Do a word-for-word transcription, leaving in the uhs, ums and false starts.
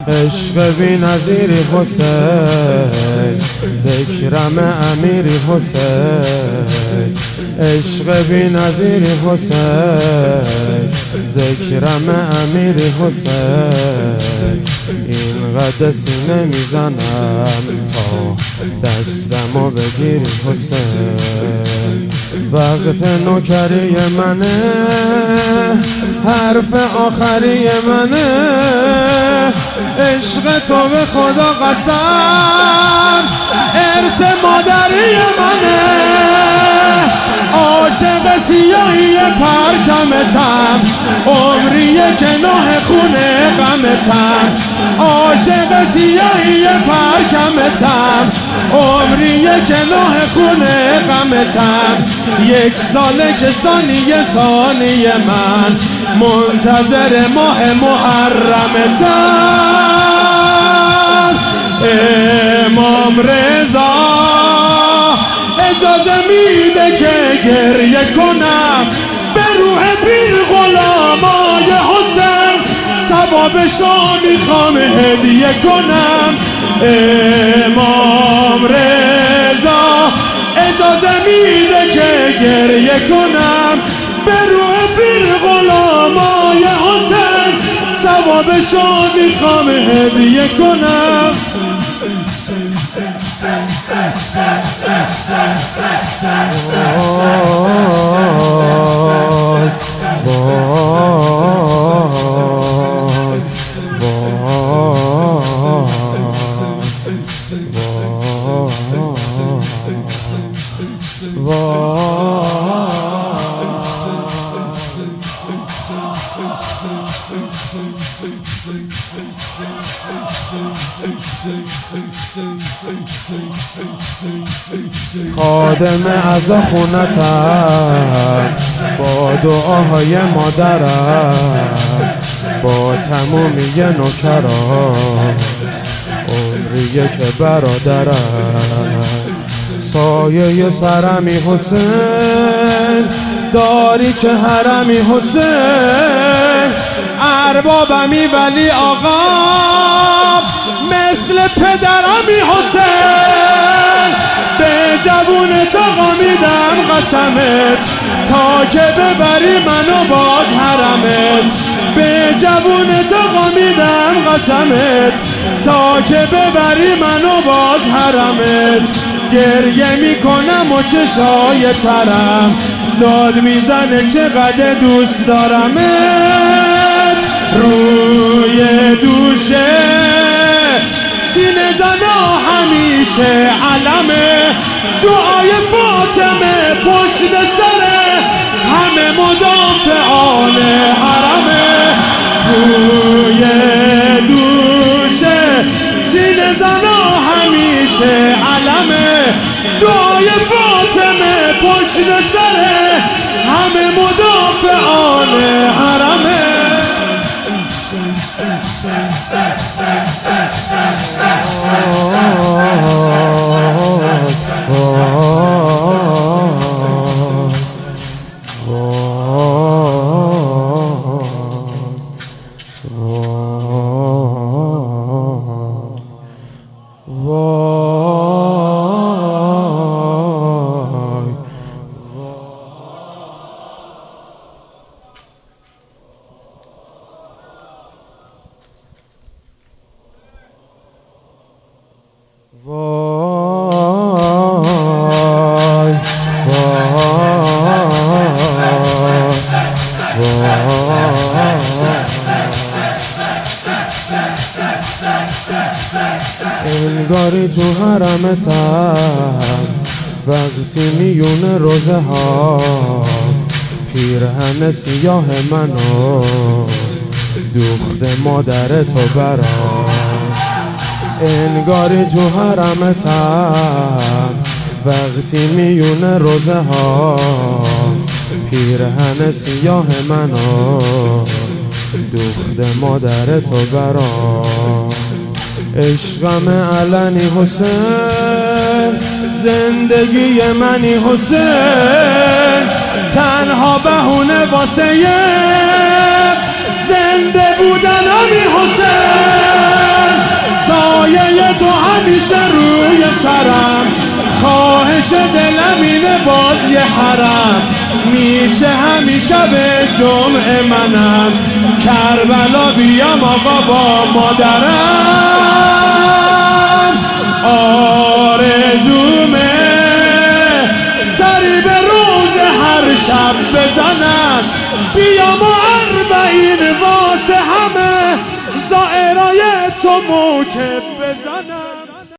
عشق بی نظیری حسین، ذکرم امیری حسین. عشق بی نظیری حسین، ذکرم امیری حسین. اینقدر سینه میزنم تا دستمو بگیری حسین. وقت نوکری منه، حرف آخری منه. عشق تو به خدا قسم، ارث مادری منه. عاشق سیاهی پرچمتم، عمری که نه خونه غمتم. عاشق سیاهی پرچمتم، عمری که نه خونه غمتم. یک ساله که ثانیه ثانیه من منتظر ماه محرمتم. امام رضا اجازه میده که گریه کنم به روح پیر غلامای حسین. ثوابشو میخوام هدیه کنم. امام رضا اجازه میده که گریه کنم به روح پیر غلامای حسین. ثوابشو میخوام هدیه کنم. خادم از خونتم با دعاهای مادرم، با تمومی نوکران، عمریه که برادرم. سایه سرمی حسین، داری چه حرمی حسین. اربابمی ولی آقا، مثل پدرمی حسین. به جوونت آقا میدم قسمت، تا که ببری منو باز حرمت. به جوونت آقا میدم قسمت، تا که ببری منو باز حرمت. گریه میکنم و چشای ترم داد میزنه چقدر دوست دارمت. روی دوشه سینه زنا همیشه علمه. دعای فاطمه پشت سره، همه مدافعان حرمه. روی دوشه سینه زنا همیشه علمه. دعای فاطمه پشت سره، همه مدافعان حرمه. انگاری تو حرمتم وقتی میونه روزه ها، پیرهن سیاه منو دوخت مادر تو برام. انگاری تو حرمتم وقتی میونه روزه ها، پیرهن سیاه منو دوخت مادر تو برام. عشقم علنی حسین، زندگی منی حسین. تنها بهونه واسه زنده بودنمی حسین. همیشه روی سرم، خواهش دلم اینه باز یه حرم میشه همیشه به جمعه منم، کربلا بیام آقا با مادرم. آرزومه سری به روز هر شب بزنم، بیام و اربعین واسه همه زائرای تو موکب بزنم.